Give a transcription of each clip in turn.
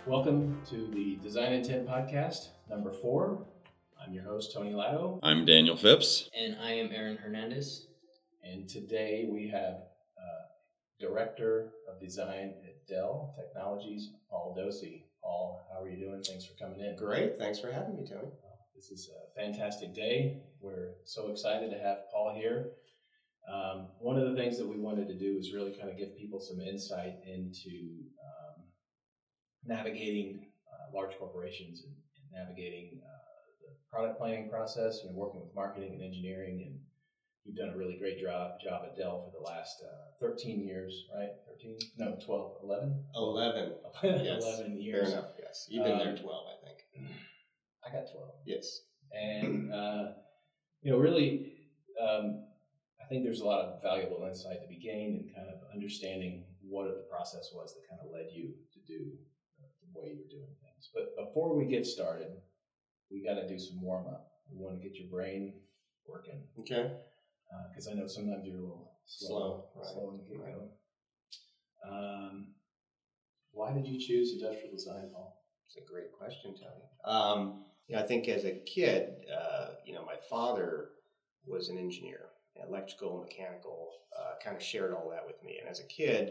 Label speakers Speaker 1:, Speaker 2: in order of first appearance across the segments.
Speaker 1: Welcome to the Design Intent Podcast, number 4. I'm your host, Tony Latto.
Speaker 2: I'm Daniel Phipps.
Speaker 3: And I am Aaron Hernandez.
Speaker 1: And today we have Director of Design at Dell Technologies, Paul Dosi. Paul, how are you doing? Thanks for coming in.
Speaker 4: Great. Thanks for having me, Tony.
Speaker 1: This is a fantastic day. We're so excited to have Paul here. One of the things that we wanted to do is really kind of give people some insight into navigating large corporations and navigating the product planning process, working with marketing and engineering. And you've done a really great job at Dell for the last 13 years, right? 13? No, 12, 11?
Speaker 4: 11. Yes.
Speaker 1: 11 years.
Speaker 4: Fair enough, yes. You've been there 12, I think.
Speaker 1: I got 12.
Speaker 4: Yes.
Speaker 1: And, really, I think there's a lot of valuable insight to be gained in kind of understanding what the process was that kind of led you to do the way you're doing things. But before we get started, we got to do some warm up. We want to get your brain working.
Speaker 4: Okay.
Speaker 1: Because I know sometimes you're a little slow in the get-go. Why did you choose industrial design, Paul?
Speaker 4: It's a great question, Tony. I think as a kid, my father was an engineer, electrical, mechanical, kind of shared all that with me. And as a kid,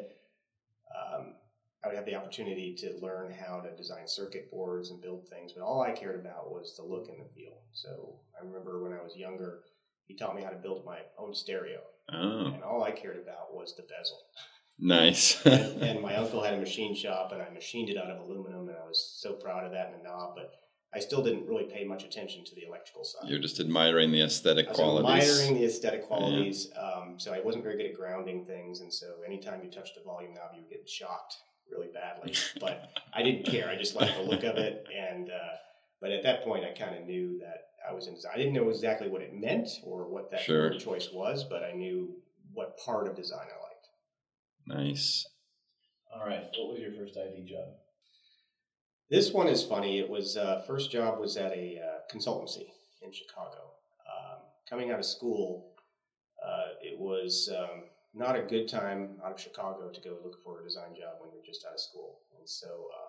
Speaker 4: I would have the opportunity to learn how to design circuit boards and build things, but all I cared about was the look and the feel. So I remember when I was younger, he taught me how to build my own stereo.
Speaker 2: Oh,
Speaker 4: And all I cared about was the bezel.
Speaker 2: nice.
Speaker 4: and my uncle had a machine shop, and I machined it out of aluminum, and I was so proud of that and the knob, but I still didn't really pay much attention to the electrical side.
Speaker 2: You're just admiring the aesthetic qualities.
Speaker 4: I was admiring the aesthetic qualities, so I wasn't very good at grounding things, and so anytime you touched the volume knob, you would get shocked really badly. But I didn't care. I just liked the look of it, and but at that point, I kind of knew that I was in design. I didn't know exactly what it meant or what that word choice was, but I knew what part of design I liked.
Speaker 2: Nice.
Speaker 1: All right. What was your first ID job?
Speaker 4: This one is funny. It was first job was at a consultancy in Chicago. Coming out of school, it was not a good time out of Chicago to go look for a design job when you're just out of school. And so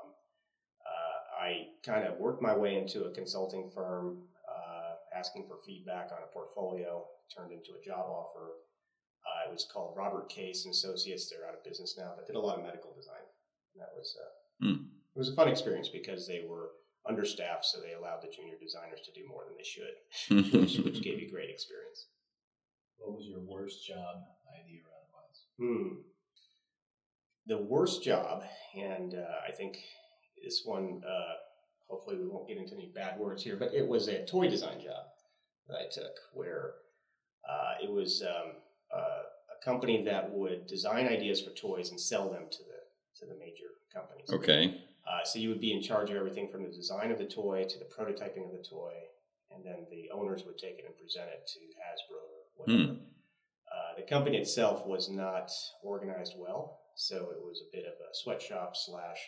Speaker 4: I kind of worked my way into a consulting firm, asking for feedback on a portfolio, turned into a job offer. It was called Robert Case and Associates. They're out of business now, but did a lot of medical design. And that was it was a fun experience because they were understaffed, so they allowed the junior designers to do more than they should, which gave you great experience.
Speaker 1: What was your worst job, ID or otherwise?
Speaker 4: The worst job, and I think this one, hopefully we won't get into any bad words here, but it was a toy design job that I took where it was a company that would design ideas for toys and sell them to the major companies.
Speaker 2: Okay.
Speaker 4: So you would be in charge of everything from the design of the toy to the prototyping of the toy, and then the owners would take it and present it to Hasbro or whatever. The company itself was not organized well, so it was a bit of a sweatshop /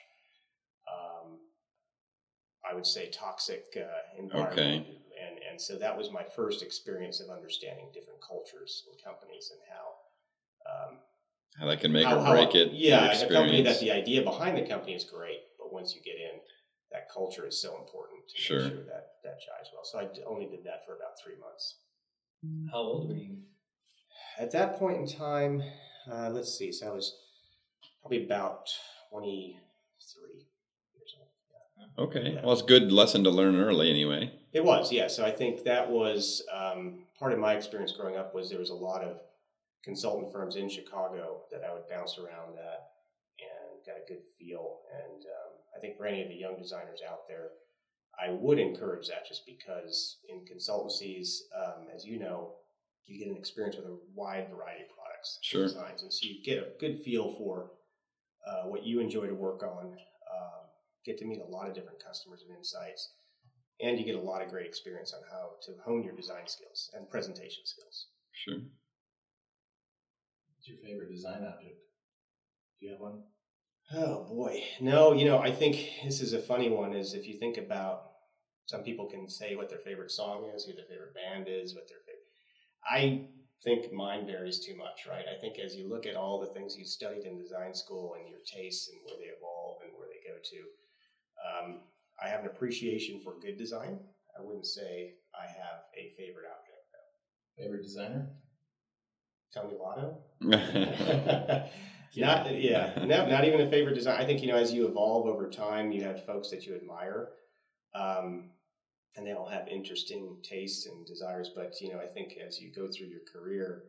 Speaker 4: I would say toxic environment.
Speaker 2: Okay.
Speaker 4: And so that was my first experience of understanding different cultures and companies and
Speaker 2: How that can make or break it.
Speaker 4: Yeah, a company that the idea behind the company is great, but once you get in, that culture is so important to make sure that jives well. So I only did that for about 3 months.
Speaker 3: How old were you?
Speaker 4: At that point in time, let's see, so I was probably about 23 years old. Yeah.
Speaker 2: Okay. Well, it's a good lesson to learn early anyway.
Speaker 4: It was, yeah. So I think that was part of my experience growing up was there was a lot of consultant firms in Chicago that I would bounce around at and got a good feel. And I think for any of the young designers out there, I would encourage that just because in consultancies, as you know, you get an experience with a wide variety of products and designs. And so you get a good feel for what you enjoy to work on, get to meet a lot of different customers and insights, and you get a lot of great experience on how to hone your design skills and presentation skills.
Speaker 2: Sure.
Speaker 1: What's your favorite design object? Do you have one?
Speaker 4: Oh boy. No, I think this is a funny one is if you think about some people can say what their favorite song is, who their favorite band is, what their favorite. I think mine varies too much, right? I think as you look at all the things you studied in design school and your tastes and where they evolve and where they go to, I have an appreciation for good design. I wouldn't say I have a favorite object, though.
Speaker 1: Favorite designer?
Speaker 4: Tony Lotto? Not even a favorite design. I think, as you evolve over time, you have folks that you admire, and they all have interesting tastes and desires. But, I think as you go through your career,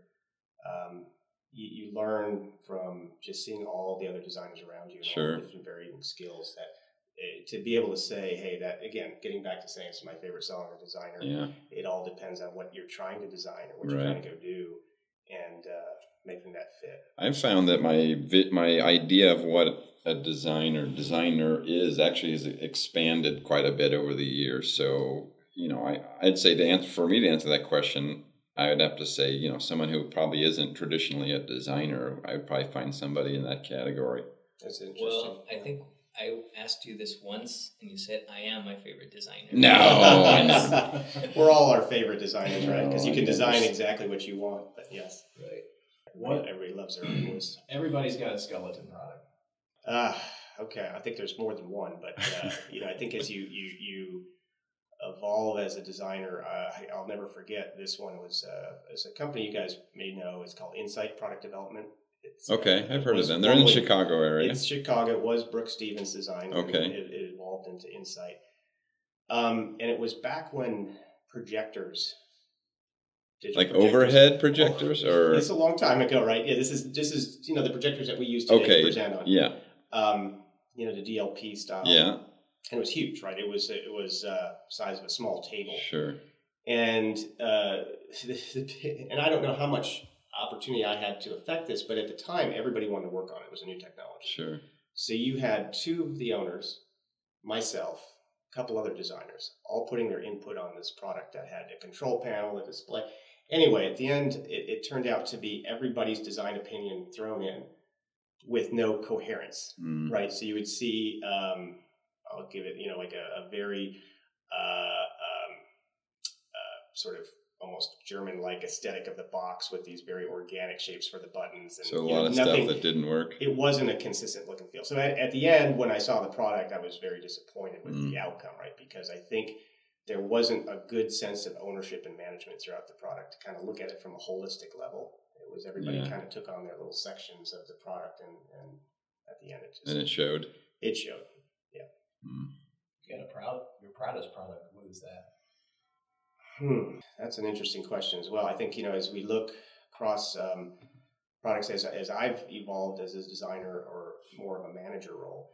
Speaker 4: you learn from just seeing all the other designers around you and all the different varying skills that to be able to say, hey, that, again, getting back to saying it's my favorite song or designer, it all depends on what you're trying to design or what you're trying to go do, and making that fit. I've
Speaker 2: found that my idea of what a designer is actually has expanded quite a bit over the years. So, I'd say for me to answer that question, I would have to say, someone who probably isn't traditionally a designer, I would probably find somebody in that category.
Speaker 4: That's interesting.
Speaker 3: Well, I think I asked you this once, and you said, I am my favorite designer.
Speaker 2: No, I know.
Speaker 4: We're all our favorite designers, right? Because you can design exactly what you want, but yes.
Speaker 1: Right.
Speaker 4: Everybody loves their own voice.
Speaker 1: Everybody's got a skeleton product.
Speaker 4: Okay. I think there's more than one, but, I think as you evolve as a designer, I'll never forget this one. It's a company you guys may know. It's called Insight Product Development.
Speaker 2: I've heard of them. They're in the Chicago area.
Speaker 4: It's Chicago. It was Brooke Stevens' design.
Speaker 2: Okay.
Speaker 4: It evolved into Insight. And it was back when projectors...
Speaker 2: Like overhead projectors? Or
Speaker 4: it's a long time ago, right? Yeah, this is the projectors that we use today to present on.
Speaker 2: Yeah.
Speaker 4: The DLP style.
Speaker 2: Yeah.
Speaker 4: And it was huge, right? It was size of a small table.
Speaker 2: Sure.
Speaker 4: And and I don't know how much opportunity I had to affect this, but at the time, everybody wanted to work on it. It was a new technology.
Speaker 2: Sure.
Speaker 4: So you had two of the owners, myself, a couple other designers, all putting their input on this product that had a control panel, a display. Anyway, at the end, it turned out to be everybody's design opinion thrown in with no coherence, right? So you would see, I'll give it, like a very sort of almost German-like aesthetic of the box with these very organic shapes for the buttons. And,
Speaker 2: so a lot of stuff that didn't work.
Speaker 4: It wasn't a consistent look and feel. So at the end, when I saw the product, I was very disappointed with the outcome, right? Because I think there wasn't a good sense of ownership and management throughout the product to kind of look at it from a holistic level. It was everybody kind of took on their little sections of the product, and at the end
Speaker 2: it showed.
Speaker 4: It showed, yeah.
Speaker 1: You got your proudest product. What is that?
Speaker 4: That's an interesting question as well. I think, as we look across products, as I've evolved as a designer or more of a manager role,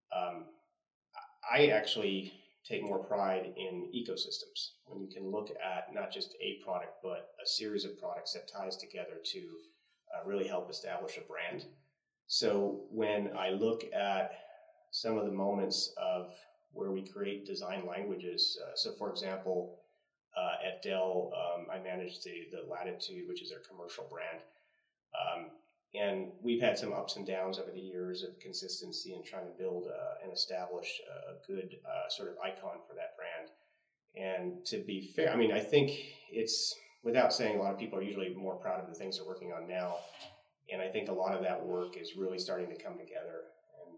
Speaker 4: I actually take more pride in ecosystems. When you can look at not just a product, but a series of products that ties together to really help establish a brand. So when I look at some of the moments of where we create design languages, so for example, at Dell, I manage the Latitude, which is their commercial brand. And we've had some ups and downs over the years of consistency and trying to build and establish a good sort of icon for that brand. And to be fair, I think it's, without saying, a lot of people are usually more proud of the things they're working on now. And I think a lot of that work is really starting to come together and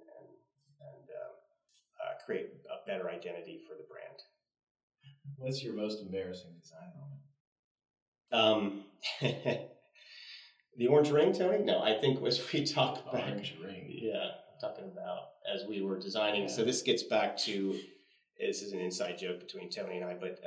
Speaker 4: create a better identity for the brand.
Speaker 1: What's your most embarrassing design moment?
Speaker 4: The orange ring, Tony? No, I think as we talk about
Speaker 1: orange ring.
Speaker 4: Yeah, talking about as we were designing. Yeah. So this gets back to, this is an inside joke between Tony and I, but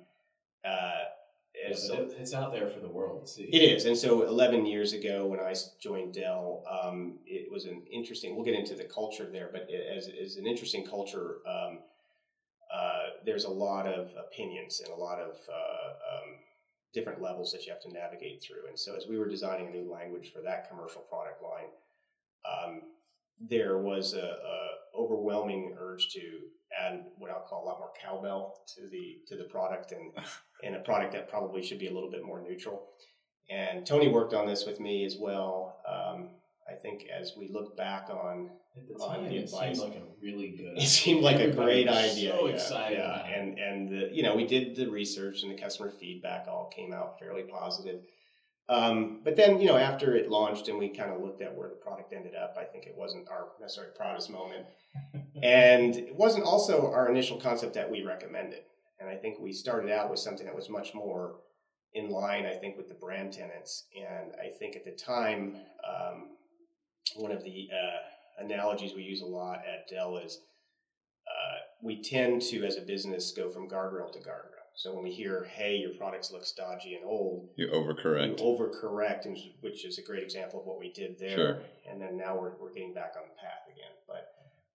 Speaker 1: it's out there for the world to see.
Speaker 4: It is. And so 11 years ago when I joined Dell, it was an interesting, we'll get into the culture there, but as an interesting culture, there's a lot of opinions and a lot of different levels that you have to navigate through. And so as we were designing a new language for that commercial product line, there was a overwhelming urge to add what I'll call a lot more cowbell to the product, and a product that probably should be a little bit more neutral. And Tony worked on this with me as well. I think as we look back on the advice,
Speaker 1: it seemed like a really good
Speaker 4: idea. It seemed like a great idea.
Speaker 1: So excited.
Speaker 4: Yeah. And we did the research, and the customer feedback all came out fairly positive. But then, after it launched and we kind of looked at where the product ended up, I think it wasn't our necessarily proudest moment. And it wasn't also our initial concept that we recommended. And I think we started out with something that was much more in line, I think, with the brand tenets. And I think at the time, one of the analogies we use a lot at Dell is we tend to, as a business, go from guardrail to guardrail. So when we hear, hey, your products look stodgy and old,
Speaker 2: You overcorrect.
Speaker 4: Which is a great example of what we did there.
Speaker 2: Sure.
Speaker 4: And then now we're getting back on the path again. But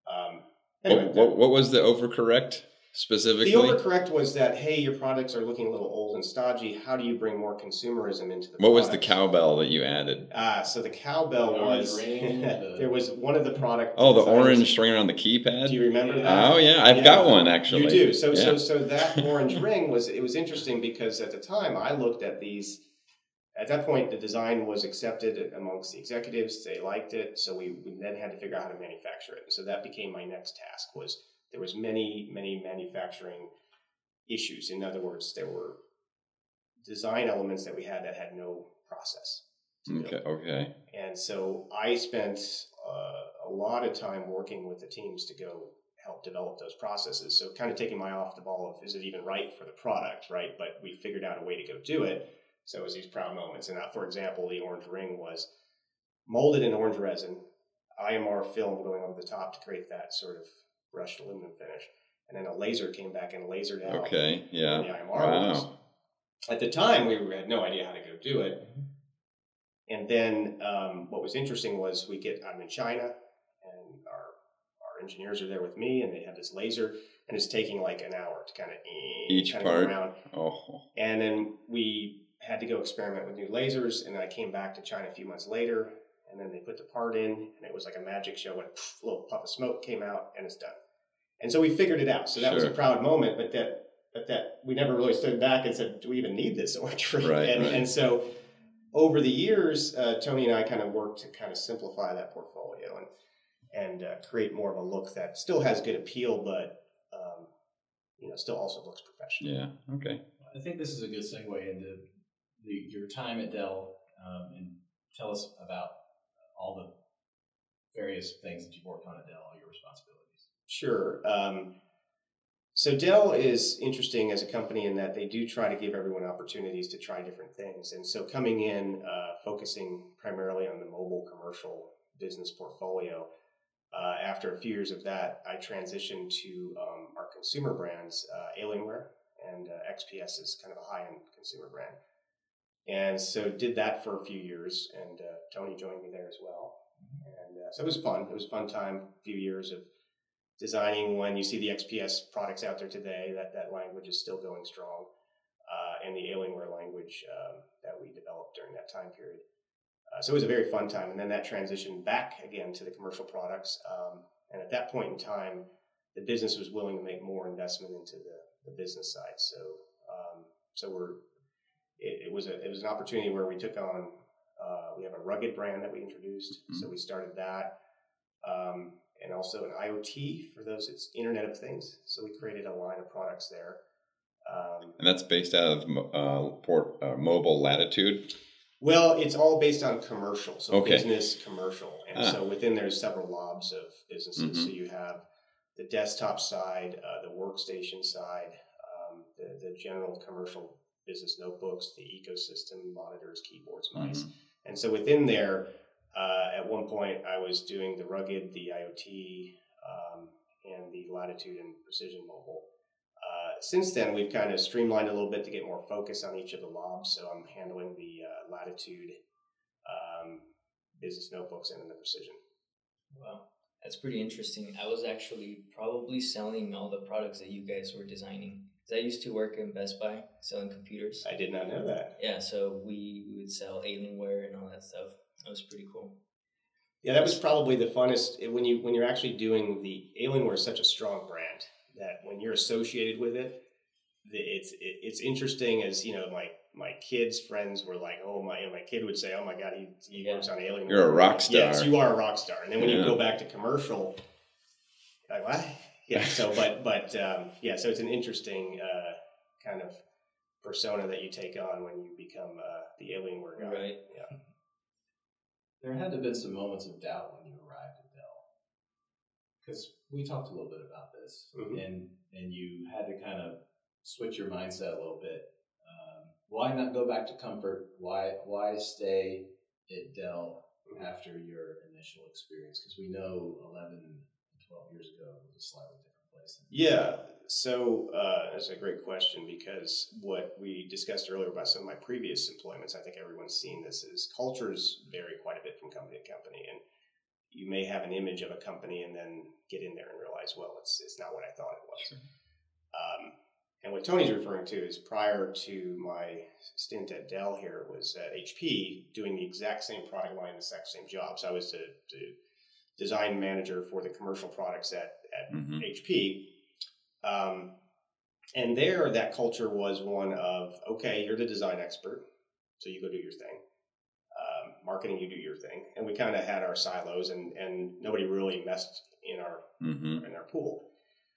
Speaker 2: What was the overcorrect specifically?
Speaker 4: The overcorrect was that, hey, your products are looking a little old and stodgy. How do you bring more consumerism into the
Speaker 2: What was the
Speaker 4: products?
Speaker 2: cowbell that you added?
Speaker 4: So the cowbell
Speaker 1: The
Speaker 4: was,
Speaker 1: orange ring,
Speaker 4: there was one of the product.
Speaker 2: Oh, the
Speaker 4: designs.
Speaker 2: orange string around the keypad?
Speaker 4: Do you remember that?
Speaker 2: Oh, yeah. I've got one, actually.
Speaker 4: You do. So
Speaker 2: Yeah.
Speaker 4: that orange ring was interesting because at the time I looked at these. At that point, the design was accepted amongst the executives. They liked it. So we then had to figure out how to manufacture it. And so that became my next task. There was many manufacturing issues. In other words, there were design elements that we had that had no process.
Speaker 2: Okay.
Speaker 4: And so I spent a lot of time working with the teams to go help develop those processes. So kind of taking my eye off the ball of, is it even right for the product, right? But we figured out a way to go do it. So it was these proud moments. And for example, the orange ring was molded in orange resin, IMR film going over the top to create that sort of brushed aluminum finish. And then a laser came back and lasered out
Speaker 2: Okay, yeah.
Speaker 4: where the IMR was. At the time, we had no idea how to go do it. And then what was interesting was I'm in China, and our engineers are there with me, and they have this laser, and it's taking like an hour to kind of
Speaker 2: Each
Speaker 4: go
Speaker 2: part.
Speaker 4: around.
Speaker 2: Oh.
Speaker 4: And then we had to go experiment with new lasers, and then I came back to China a few months later, and then they put the part in, and it was like a magic show. A little puff of smoke came out, and it's done. And so we figured it out. So that was a proud moment, but that we never really stood back and said, do we even need this orange ring?
Speaker 2: Right.
Speaker 4: And so over the years, Tony and I kind of worked to kind of simplify that portfolio and create more of a look that still has good appeal, but still also looks professional.
Speaker 2: Yeah. Okay.
Speaker 1: I think this is a good segue into your time at Dell, and tell us about all the various things that you've worked on at Dell, all your responsibilities.
Speaker 4: Sure. So Dell is interesting as a company in that they do try to give everyone opportunities to try different things. And so coming in, focusing primarily on the mobile commercial business portfolio, after a few years of that, I transitioned to our consumer brands, Alienware, and XPS is kind of a high-end consumer brand. And so did that for a few years, and Tony joined me there as well. And so it was fun. It was a fun time, a few years of designing. When you see the XPS products out there today, that language is still going strong, and the Alienware language that we developed during that time period. So it was a very fun time. And then that transitioned back again to the commercial products. And at that point in time, the business was willing to make more investment into the business side. It was an opportunity where we took on, we have a rugged brand that we introduced. Mm-hmm. So we started that. And also an IoT, for those, it's Internet of Things. So we created a line of products there.
Speaker 2: And that's based out of Mobile Latitude?
Speaker 4: Well, it's all based on commercial, so
Speaker 2: okay.
Speaker 4: Business, commercial. And so within there's several lobs of businesses. Mm-hmm. So you have the desktop side, the workstation side, the general commercial business notebooks, the ecosystem, monitors, keyboards, mice. Mm-hmm. And so within there, at one point, I was doing the rugged, the IoT, and the Latitude and Precision Mobile. Since then, we've kind of streamlined a little bit to get more focus on each of the lobs. So I'm handling the Latitude, business notebooks, and then the Precision.
Speaker 3: Wow, that's pretty interesting. I was actually probably selling all the products that you guys were designing. Because I used to work in Best Buy selling computers.
Speaker 4: I did not know that.
Speaker 3: Yeah, so we would sell Alienware and all that stuff. That was pretty cool.
Speaker 4: Yeah, that was probably the funnest when you're actually doing the Alienware is such a strong brand that when you're associated with it, it's interesting. As my kids' friends were like, oh my kid would say, oh my God, he works on Alienware.
Speaker 2: You're a rock star.
Speaker 4: Yes, you are a rock star. And then when you go back to commercial, like what? Yeah. So so it's an interesting kind of persona that you take on when you become the Alienware guy.
Speaker 3: Right.
Speaker 4: Yeah.
Speaker 1: There had to have been some moments of doubt when you arrived at Dell, because we talked a little bit about this, and you had to kind of switch your mindset a little bit. Why not go back to comfort? Why stay at Dell after your initial experience? Because we know 11, 12 years ago was a slightly different place.
Speaker 4: Yeah. So that's a great question, because what we discussed earlier about some of my previous employments, I think everyone's seen this, is cultures vary quite a bit from company to company. And you may have an image of a company and then get in there and realize, well, it's not what I thought it was.
Speaker 2: Sure.
Speaker 4: And what Tony's referring to is, prior to my stint at Dell here, was at HP, doing the exact same product line, the exact same job. So I was the design manager for the commercial products at HP. And there, that culture was one of, okay, you're the design expert, so you go do your thing. Marketing, you do your thing. And we kind of had our silos, and nobody really messed in our pool.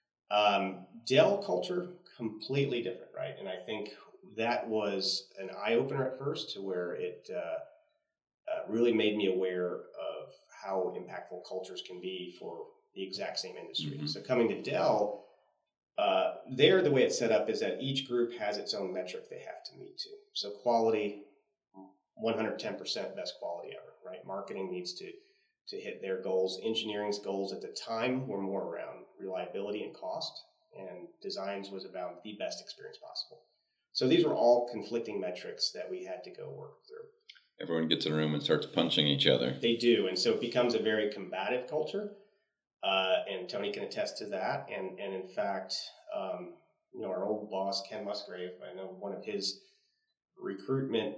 Speaker 4: Dell culture, completely different, right? And I think that was an eye-opener at first, to where it really made me aware of how impactful cultures can be for the exact same industry. So coming to Dell, there, the way it's set up is that each group has its own metric they have to meet to. So quality, 110% best quality ever, right? Marketing needs to hit their goals. Engineering's goals at the time were more around reliability and cost, and designs was about the best experience possible. So these were all conflicting metrics that we had to go work through.
Speaker 2: Everyone gets in a room and starts punching each other.
Speaker 4: They do, and so it becomes a very combative culture, and Tony can attest to that. And in fact, our old boss, Ken Musgrave, I know one of his recruitment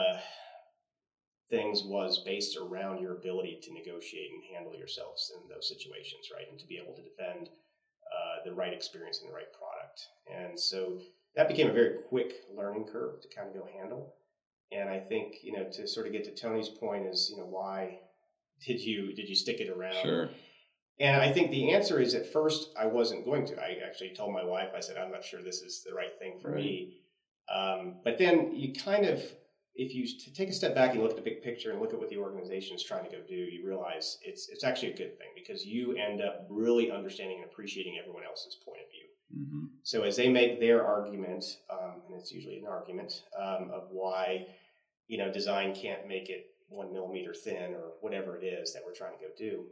Speaker 4: things was based around your ability to negotiate and handle yourselves in those situations, right? And to be able to defend the right experience and the right product. And so that became a very quick learning curve to kind of go handle. And I think, to sort of get to Tony's point is, why did you stick it around?
Speaker 2: Sure.
Speaker 4: And I think the answer is, at first I wasn't going to. I actually told my wife, I said, I'm not sure this is the right thing for me. But then you kind of, if you take a step back and look at the big picture and look at what the organization is trying to go do, you realize it's actually a good thing, because you end up really understanding and appreciating everyone else's point of view. So as they make their argument, and it's usually an argument, of why, design can't make it 1 millimeter thin, or whatever it is that we're trying to go do,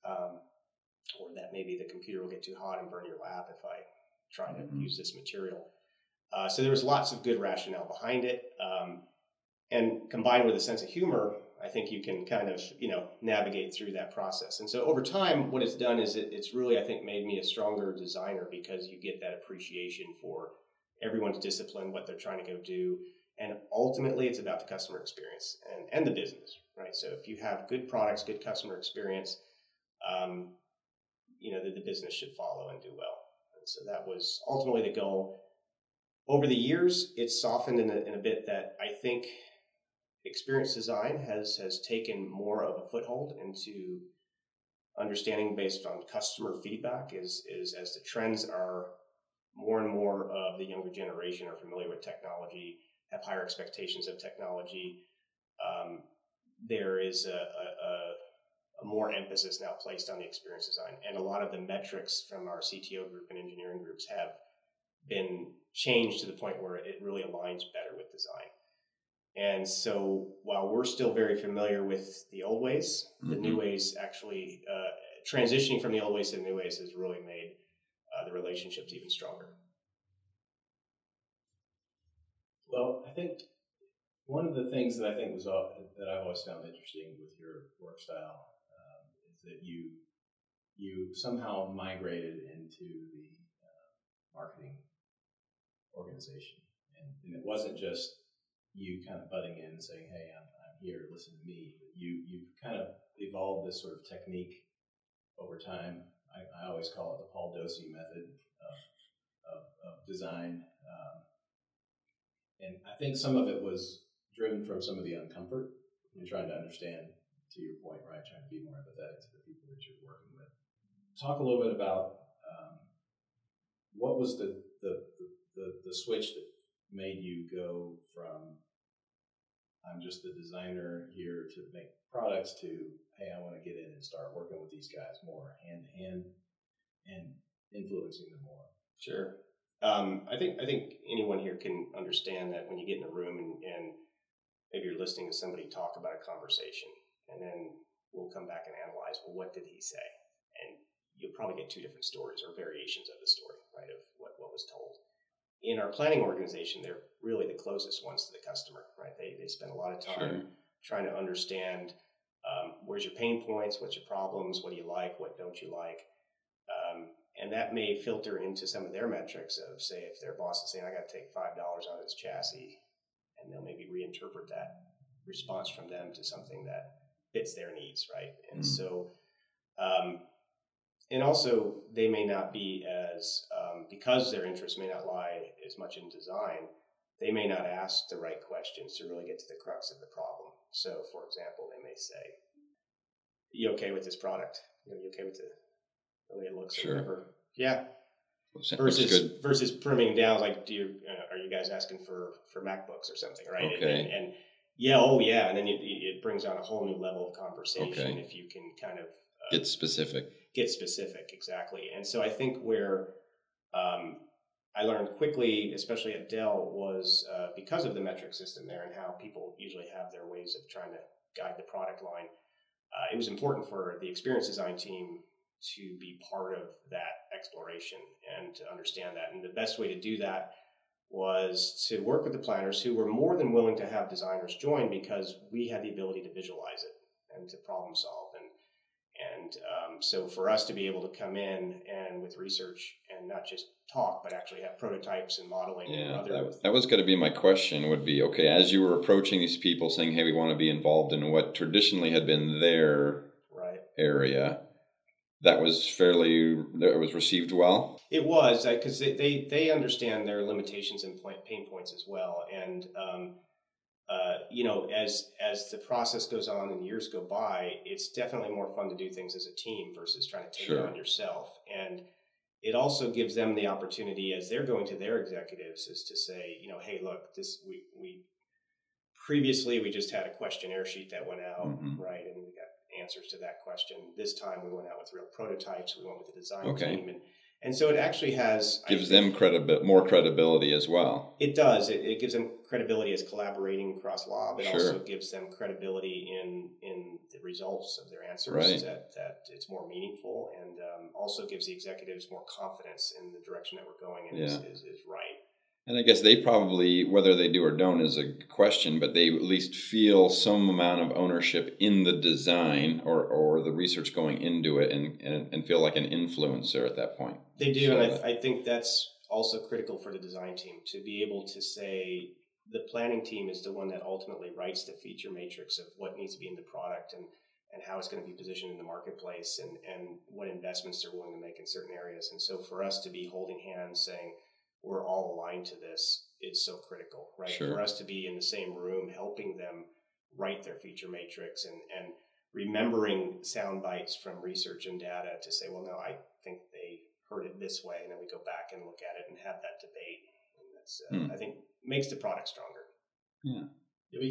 Speaker 4: or that maybe the computer will get too hot and burn your lap if I try to use this material. So there was lots of good rationale behind it. And combined with a sense of humor, I think you can kind of, navigate through that process. And so over time, what it's done is it's really, I think, made me a stronger designer, because you get that appreciation for everyone's discipline, what they're trying to go do. And ultimately, it's about the customer experience and the business, right? So if you have good products, good customer experience, the business should follow and do well. And so that was ultimately the goal. Over the years, it's softened in a bit that I think experience design has taken more of a foothold into understanding based on customer feedback, is as the trends are, more and more of the younger generation are familiar with technology, have higher expectations of technology. There is a more emphasis now placed on the experience design, and a lot of the metrics from our CTO group and engineering groups have been changed to the point where it really aligns better with design. And so while we're still very familiar with the old ways, the new ways actually, transitioning from the old ways to the new ways has really made the relationships even stronger.
Speaker 1: Well, I think one of the things that I think was that I've always found interesting with your work style is that you somehow migrated into the marketing organization, and it wasn't just you kind of butting in and saying, "Hey, I'm here, listen to me." You've kind of evolved this sort of technique over time. I always call it the Paul Dosey method of design, and I think some of it was driven from some of the uncomfort and trying to understand, to your point, right? Trying to be more empathetic to the people that you're working with. Talk a little bit about what was the switch made you go from I'm just the designer here to make products to, hey, I want to get in and start working with these guys more hand to hand and influencing them more?
Speaker 4: Sure. I think anyone here can understand that when you get in a room and maybe you're listening to somebody talk about a conversation, and then we'll come back and analyze, well, what did he say? And you'll probably get two different stories or variations of the story, right, of what was told. In our planning organization, they're really the closest ones to the customer, right? They spend a lot of time trying to understand where's your pain points, what's your problems, what do you like, what don't you like, and that may filter into some of their metrics of, say, if their boss is saying, I got to take $5 out of this chassis, and they'll maybe reinterpret that response from them to something that fits their needs, right? And so, and also they may not be as, because their interests may not lie as much in design, they may not ask the right questions to really get to the crux of the problem. So, for example, they may say, you okay with this product? You okay with the way it looks?
Speaker 2: Sure.
Speaker 4: Or whatever? Yeah. Versus primming down, like, are you guys asking for MacBooks or something, right?
Speaker 2: Okay.
Speaker 4: And yeah, oh yeah, and then it brings on a whole new level of conversation if you can kind of
Speaker 2: get specific.
Speaker 4: Get specific, exactly. And so I think where I learned quickly, especially at Dell, was because of the metric system there and how people usually have their ways of trying to guide the product line. It was important for the experience design team to be part of that exploration and to understand that. And the best way to do that was to work with the planners, who were more than willing to have designers join because we had the ability to visualize it and to problem solve. And so for us to be able to come in and with research and not just talk, but actually have prototypes and modeling.
Speaker 2: Yeah,
Speaker 4: and
Speaker 2: that was going to be my question, would be, okay, as you were approaching these people saying, hey, we want to be involved in what traditionally had been their area, that was received well? It was,
Speaker 4: because they understand their limitations and pain points as well. And as the process goes on and years go by, it's definitely more fun to do things as a team versus trying to take it on yourself. And it also gives them the opportunity, as they're going to their executives, is to say, hey, look, we previously we just had a questionnaire sheet that went out, right, and we got answers to that question. This time we went out with real prototypes. We went with the design team, and so it actually gives them
Speaker 2: more credibility as well.
Speaker 4: It does. It gives them credibility as collaborating across law, but also gives them credibility in the results of their answers, that it's more meaningful, and also gives the executives more confidence in the direction that we're going in is right.
Speaker 2: And I guess they probably, whether they do or don't is a question, but they at least feel some amount of ownership in the design or the research going into it and feel like an influencer at that point.
Speaker 4: They do, and I think that's also critical for the design team, to be able to say the planning team is the one that ultimately writes the feature matrix of what needs to be in the product and how it's going to be positioned in the marketplace and what investments they're willing to make in certain areas. And so for us to be holding hands saying, we're all aligned to this, is so critical, right? For us to be in the same room helping them write their feature matrix and remembering sound bites from research and data to say, well, no, I think they heard it this way, and then we go back and look at it and have that debate. And that's, I think, makes the product stronger.
Speaker 1: Yeah, but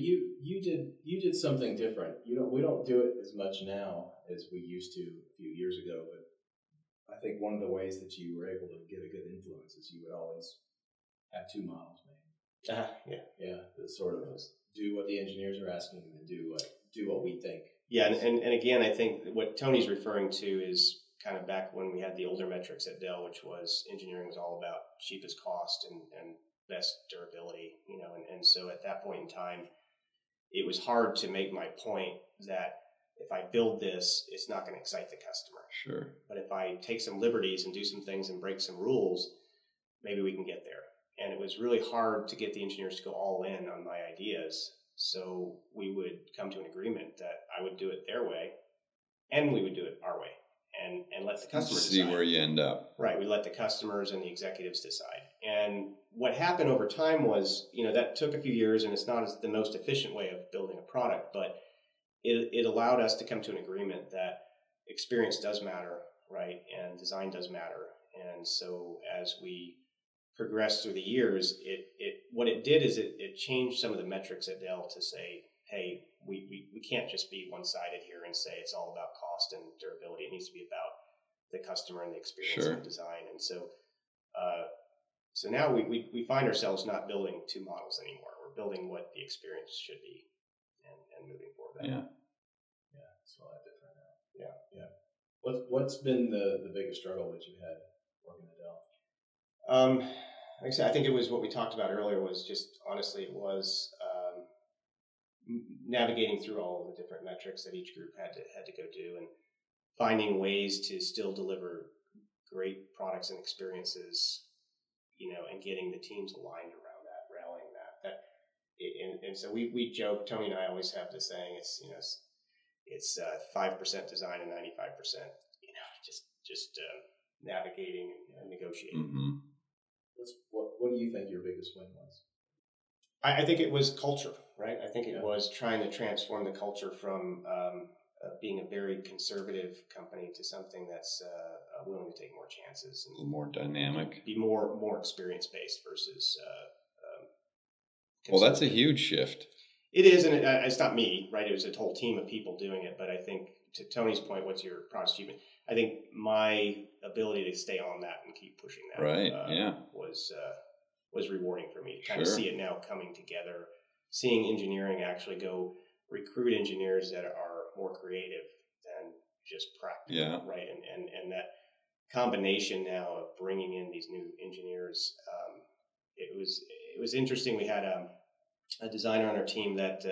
Speaker 1: you did something different. We don't do it as much now as we used to a few years ago, but I think one of the ways that you were able to get a good influence is you would always have two models made. Yeah, to sort of do what the engineers are asking and do what we think.
Speaker 4: Yeah, and again, I think what Tony's referring to is kind of back when we had the older metrics at Dell, which was engineering was all about cheapest cost and best durability, and so at that point in time, it was hard to make my point that if I build this, it's not going to excite the customer.
Speaker 2: Sure.
Speaker 4: But if I take some liberties and do some things and break some rules, maybe we can get there. And it was really hard to get the engineers to go all in on my ideas. So we would come to an agreement that I would do it their way and we would do it our way and let the customer decide.
Speaker 2: See where you end up.
Speaker 4: Right. We let the customers and the executives decide. And what happened over time was, that took a few years, and it's not the most efficient way of building a product, but it allowed us to come to an agreement that experience does matter, right? And design does matter. And so as we progressed through the years, what it did is it changed some of the metrics at Dell to say, hey, we can't just be one-sided here and say it's all about cost and durability. It needs to be about the customer and the experience
Speaker 2: Sure.
Speaker 4: and design. And so so now we find ourselves not building two models anymore. We're building what the experience should be and moving forward.
Speaker 2: Yeah.
Speaker 1: Yeah, it's a lot different now.
Speaker 4: Yeah.
Speaker 1: What's been the biggest struggle that you had working at Dell?
Speaker 4: Like I said, I think it was what we talked about earlier was just, honestly, it was navigating through all of the different metrics that each group had to go do and finding ways to still deliver great products and experiences, and getting the teams aligned around that, rallying that. And so we joke, Tony and I always have this saying, it's 5% design and 95%, just navigating and negotiating.
Speaker 2: Mm-hmm.
Speaker 1: What do you think your biggest win was?
Speaker 4: I think it was culture, right? I think it was trying to transform the culture from being a very conservative company to something that's willing to take more chances
Speaker 2: A little more dynamic.
Speaker 4: be more experience based versus.
Speaker 2: Well, that's a huge shift.
Speaker 4: It is, and it's not me, right? It was a whole team of people doing it. But I think, to Tony's point, what's your product achievement? I think my ability to stay on that and keep pushing that,
Speaker 2: Right,
Speaker 4: was rewarding for me to kind of
Speaker 2: Sure.
Speaker 4: see it now coming together, seeing engineering actually go recruit engineers that are more creative than just practical,
Speaker 2: Yeah.
Speaker 4: right? And that combination now of bringing in these new engineers, it was interesting. We had a designer on our team that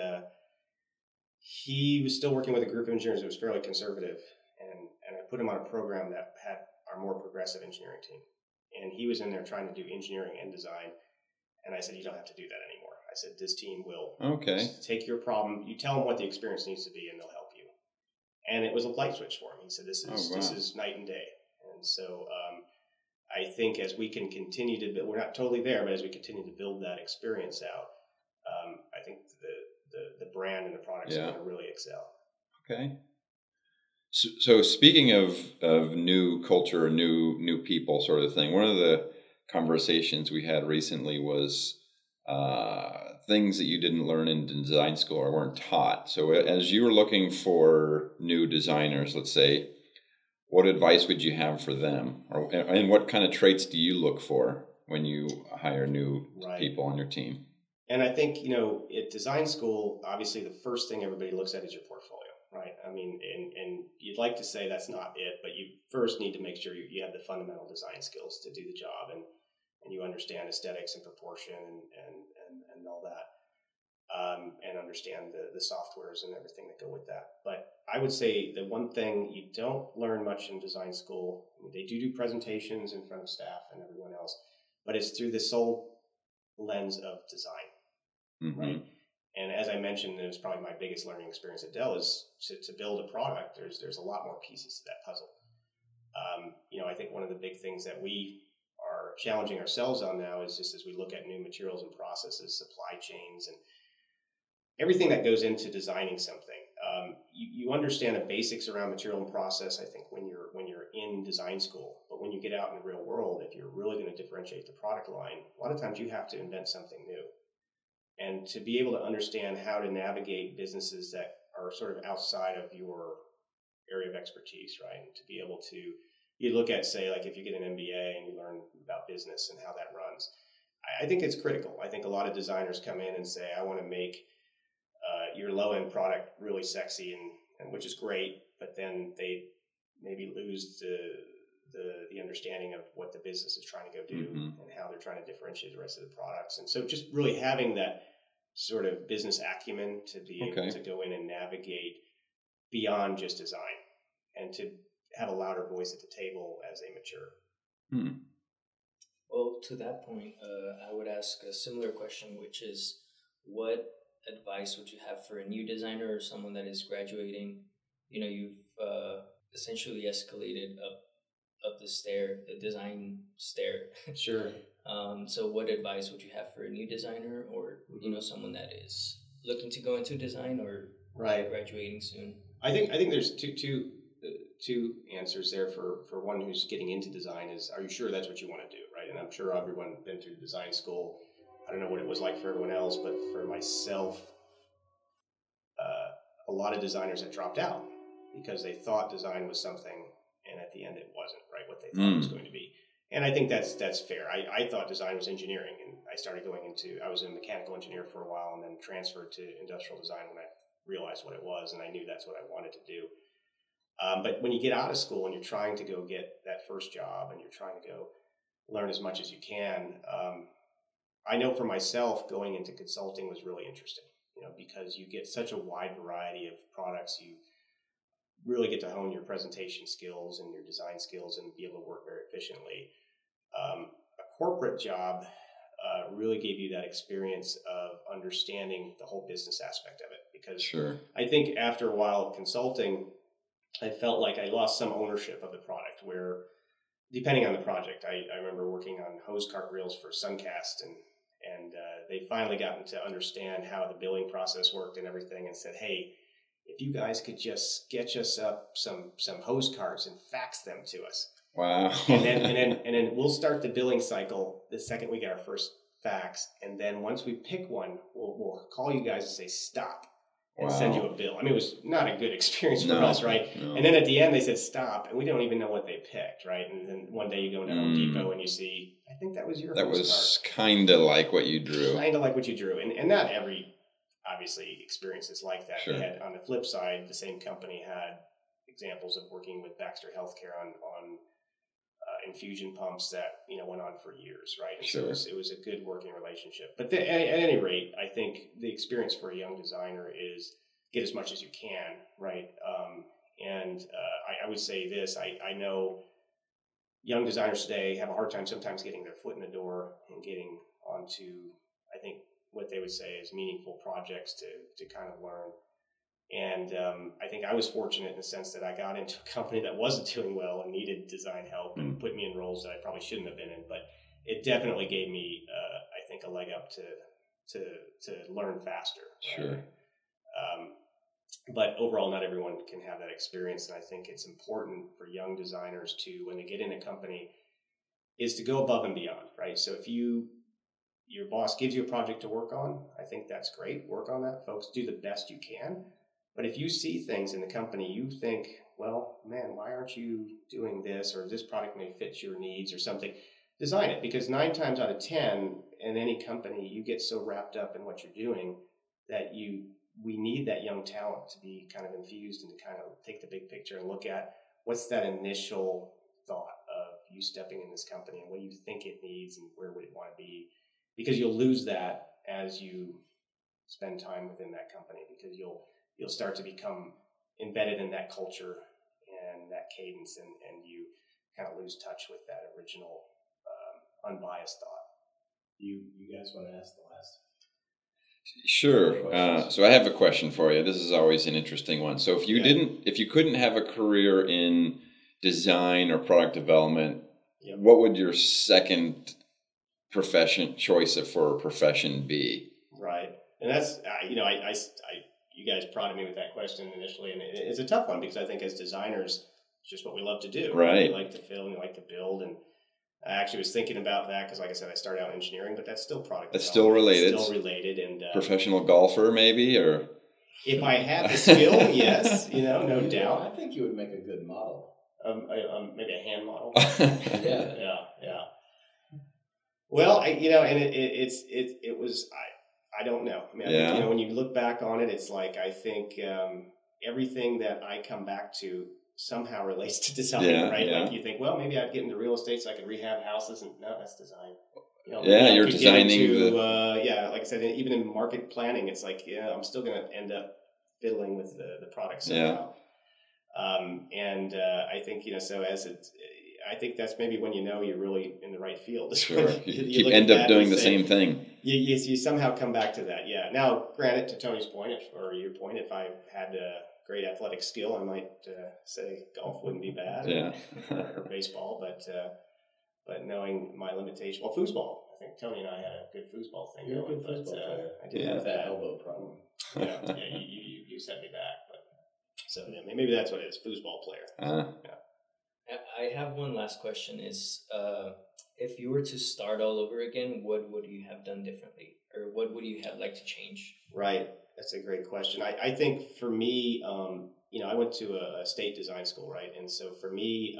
Speaker 4: he was still working with a group of engineers that was fairly conservative, and I put him on a program that had our more progressive engineering team. And he was in there trying to do engineering and design. And I said, you don't have to do that anymore. I said, this team will take your problem. You tell them what the experience needs to be, and they'll help you. And it was a light switch for him. He said, this is night and day. And so I think as we can continue to build, we're not totally there, but as we continue to build that experience out, I think the brand and the products are going to really excel.
Speaker 2: Okay. So speaking of new culture, new people sort of thing, one of the conversations we had recently was things that you didn't learn in design school or weren't taught. So as you were looking for new designers, let's say, what advice would you have for them? And what kind of traits do you look for when you hire new people on your team?
Speaker 4: And I think, at design school, obviously the first thing everybody looks at is your portfolio. Right. I mean, and you'd like to say that's not it, but you first need to make sure you have the fundamental design skills to do the job, and you understand aesthetics and proportion and all that, and understand the softwares and everything that go with that. But I would say the one thing you don't learn much in design school, they do presentations in front of staff and everyone else, but it's through the sole lens of design,
Speaker 2: Mm-hmm.
Speaker 4: right? And as I mentioned, it was probably my biggest learning experience at Dell is to build a product. There's a lot more pieces to that puzzle. I think one of the big things that we are challenging ourselves on now is just as we look at new materials and processes, supply chains, and everything that goes into designing something. You understand the basics around material and process, I think, when you're in design school. But when you get out in the real world, if you're really going to differentiate the product line, a lot of times you have to invent something new. And to be able to understand how to navigate businesses that are sort of outside of your area of expertise, right? And to be able to, you look at, say, like if you get an MBA and you learn about business and how that runs, I think it's critical. I think a lot of designers come in and say, I want to make your low-end product really sexy, and which is great, but then they maybe lose the understanding of what the business is trying to go do and how they're trying to differentiate the rest of the products. And so just really having that sort of business acumen to be able to go in and navigate beyond just design and to have a louder voice at the table as they mature.
Speaker 3: Well, to that point, I would ask a similar question, which is, what advice would you have for a new designer or someone that is graduating? You've essentially escalated up the design stair.
Speaker 4: Sure.
Speaker 3: So what advice would you have for a new designer or, someone that is looking to go into design or graduating soon?
Speaker 4: I think there's two answers there for one who's getting into design is, are you sure that's what you want to do, right? And I'm sure everyone been through design school. I don't know what it was like for everyone else, but for myself, a lot of designers had dropped out because they thought design was something, and at the end it wasn't, right, what they thought it was going to be. And I think that's fair. I thought design was engineering, and I started I was a mechanical engineer for a while and then transferred to industrial design when I realized what it was, and I knew that's what I wanted to do. But when you get out of school and you're trying to go get that first job and you're trying to go learn as much as you can, I know for myself going into consulting was really interesting, because you get such a wide variety of products. You really get to hone your presentation skills and your design skills and be able to work very efficiently. A corporate job really gave you that experience of understanding the whole business aspect of it, because I think after a while of consulting, I felt like I lost some ownership of the product, where depending on the project, I remember working on hose cart reels for Suncast, and they finally gotten to understand how the billing process worked and everything, and said, hey, if you guys could just sketch us up some hose carts and fax them to us.
Speaker 2: Wow.
Speaker 4: and then we'll start the billing cycle the second we get our first fax, and then once we pick one, we'll call you guys and say stop and send you a bill. I mean, it was not a good experience for us, right? No. And then at the end they said stop, and we don't even know what they picked, right? And then one day you go into Home Depot and you see, I think that was your hose cart. That was
Speaker 2: kind of like what you drew.
Speaker 4: Kind of like what you drew, and not every obviously experiences like that. They had, on the flip side, the same company had examples of working with Baxter Healthcare on infusion pumps that went on for years, right? And so it was a good working relationship. But at any rate, I think the experience for a young designer is get as much as you can, right? I would say this: I know young designers today have a hard time sometimes getting their foot in the door and getting onto, I think, what they would say is meaningful projects to kind of learn. And I think I was fortunate in the sense that I got into a company that wasn't doing well and needed design help and put me in roles that I probably shouldn't have been in. But it definitely gave me, I think, a leg up to learn faster.
Speaker 2: Sure.
Speaker 4: But overall, not everyone can have that experience. And I think it's important for young designers to, when they get in a company, is to go above and beyond, right? So if your boss gives you a project to work on, I think that's great. Work on that, folks. Do the best you can. But if you see things in the company, you think, well, man, why aren't you doing this? Or this product may fit your needs or something. Design it, because 9 times out of 10 in any company, you get so wrapped up in what you're doing that we need that young talent to be kind of infused and to kind of take the big picture and look at what's that initial thought of you stepping in this company and what do you think it needs and where would it want to be? Because you'll lose that as you spend time within that company, because you'll start to become embedded in that culture and that cadence, and you kind of lose touch with that original unbiased thought.
Speaker 1: You guys want to ask the last?
Speaker 2: Sure. So I have a question for you. This is always an interesting one. So if you couldn't have a career in design or product development, what would your second profession choice for a profession be?
Speaker 4: Right. And that's, you guys prodded me with that question initially, and it's a tough one because I think as designers, it's just what we love to do.
Speaker 2: Right.
Speaker 4: We like to fill and we like to build. And I actually was thinking about that because, like I said, I started out in engineering, but that's still product.
Speaker 2: That's still related.
Speaker 4: It's still related. And
Speaker 2: professional golfer, maybe, or
Speaker 4: if I had the skill, yes, no doubt.
Speaker 1: I think you would make a good model.
Speaker 4: Maybe a hand model.
Speaker 1: Yeah.
Speaker 4: Well, it was. I don't know. I mean, I think, when you look back on it, it's like, I think everything that I come back to somehow relates to design, right? Yeah. Like you think, well, maybe I'd get into real estate so I could rehab houses, and no, that's design.
Speaker 2: You're designing
Speaker 4: like I said, even in market planning, it's like, I'm still going to end up fiddling with the product somehow. I think, so I think that's maybe when you're really in the right field.
Speaker 2: Sure. you end up doing the same thing.
Speaker 4: You somehow come back to that, yeah. Now, granted, to Tony's point, or your point, if I had a great athletic skill, I might say golf wouldn't be bad, or baseball, but knowing my limitation, well, foosball. I think Tony and I had a good foosball thing
Speaker 1: You're
Speaker 4: going.
Speaker 1: A good foosball player.
Speaker 4: I did have that elbow problem. You set me back, but so maybe that's what it is, foosball player.
Speaker 3: I have one last question. Is if you were to start all over again, what would you have done differently, or what would you have liked to change?
Speaker 4: Right. That's a great question. I think for me, I went to a state design school, right? And so for me,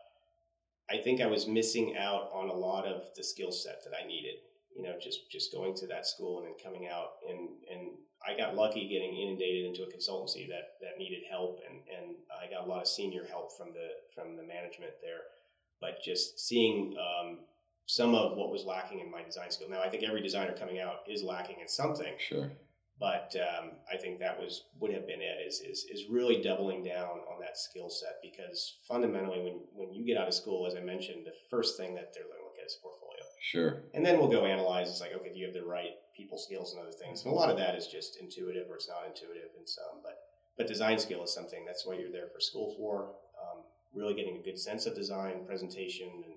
Speaker 4: I think I was missing out on a lot of the skill set that I needed, just going to that school and then coming out. And I got lucky getting inundated into a consultancy that needed help. And I got a lot of senior help from the management there. But just seeing some of what was lacking in my design skill. Now, I think every designer coming out is lacking in something.
Speaker 2: Sure.
Speaker 4: But I think that would have been it, is really doubling down on that skill set, because fundamentally when you get out of school, as I mentioned, the first thing that they're going to look at is portfolio.
Speaker 2: Sure.
Speaker 4: And then we'll go analyze. It's like, okay, do you have the right people skills and other things? And a lot of that is just intuitive, or it's not intuitive in some. But design skill is something, that's what you're there for school for. Really getting a good sense of design, presentation, and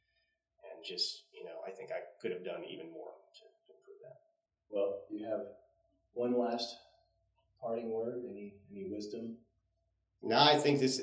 Speaker 4: just, I think I could have done even more to improve that.
Speaker 1: Well, you have one last parting word, any wisdom?
Speaker 4: No, I think it's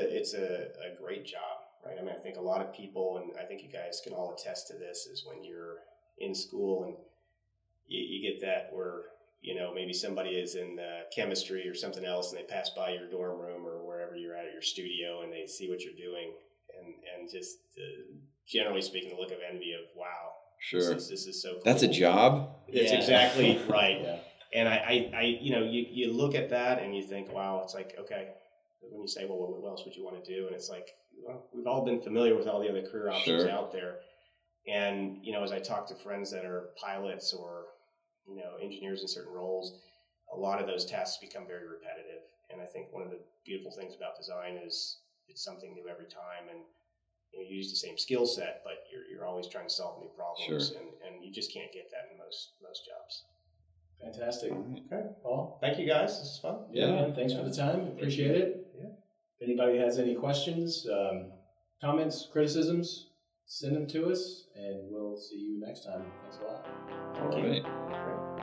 Speaker 4: a great job, right? I mean, I think a lot of people, and I think you guys can all attest to this, is when you're in school and you get that where, maybe somebody is in chemistry or something else, and they pass by your dorm room or wherever you're at your studio, and they see what you're doing, and just generally speaking, the look of envy of, wow,
Speaker 2: sure,
Speaker 4: this is so cool.
Speaker 2: That's a job.
Speaker 4: It's exactly right.
Speaker 1: Yeah.
Speaker 4: And I you look at that and you think, wow, it's like, okay, when you say, well, what else would you want to do? And it's like, well, we've all been familiar with all the other career options
Speaker 2: Sure.
Speaker 4: out there. And, as I talk to friends that are pilots or, engineers in certain roles, a lot of those tasks become very repetitive. And I think one of the beautiful things about design is it's something new every time. And you use the same skill set, but you're always trying to solve new problems.
Speaker 2: Sure.
Speaker 4: And you just can't get that in most jobs.
Speaker 1: Fantastic.
Speaker 4: Okay.
Speaker 1: Paul?
Speaker 4: Thank you, guys. This is fun.
Speaker 1: Yeah, man. Thanks for the time. Appreciate it.
Speaker 4: Yeah.
Speaker 1: If anybody has any questions, comments, criticisms, send them to us, and we'll see you next time. Thanks a lot.
Speaker 4: Thank you.
Speaker 2: All right.
Speaker 4: Great.